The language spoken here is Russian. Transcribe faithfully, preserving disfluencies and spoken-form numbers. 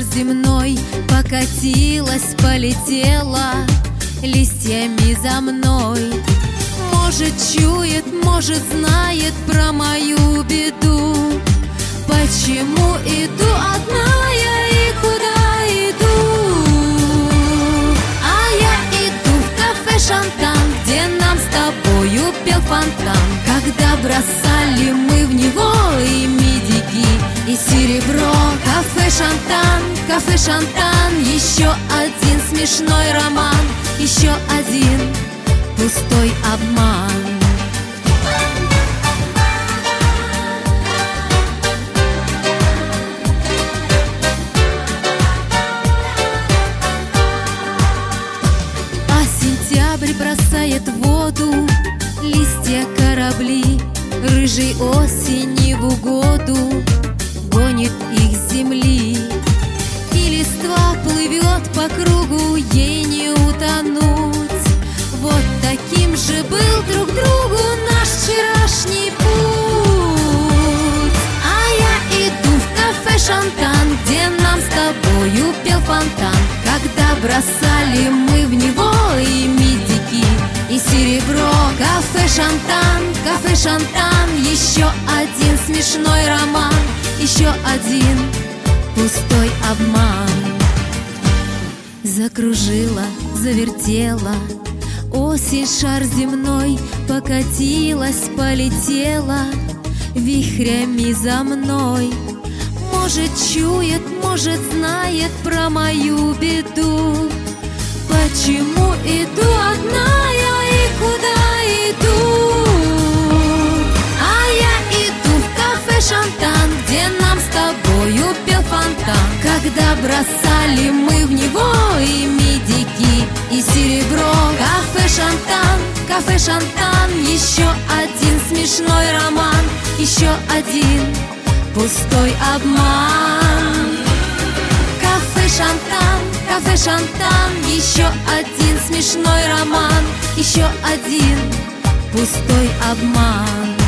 земной покатилась, полетела листьями за мной. Может, чует, может, знает про мою беду. Почему иду одна я и куда иду? А я иду в кафе «Шантан», где нам с тобою пел фонтан, когда бросали мы в него и медики, и серебро. Кафе «Шантан», кафе «Шантан», еще один смешной роман, еще один пустой обман. А сентябрь бросает в воду листья, корабли, рыжей осени в угоду гонит их с земли. И листва плывет по кругу, ей не утонуть. Вот таким же был друг другу наш вчерашний путь. А я иду в кафе «Шантан», где нам с тобою пел фонтан, когда бросали мы в него и медики, и серебро. Кафе «Шантан», кафе «Шантан», еще один смешной роман, еще один пустой обман. Закружила, завертела осень шар земной, покатилась, полетела вихрями за мной. Может, чует, может, знает про мою беду. Почему иду одна я и куда иду? А я иду в кафе «Шантан», где нам с тобою пел фонтан, когда бросали мы в него и медики, и серебро. Кафе «Шантан», кафе «Шантан», еще один смешной роман, еще один пустой обман. Кафе «Шантан», кафе «Шантан», еще один смешной роман, еще один пустой обман.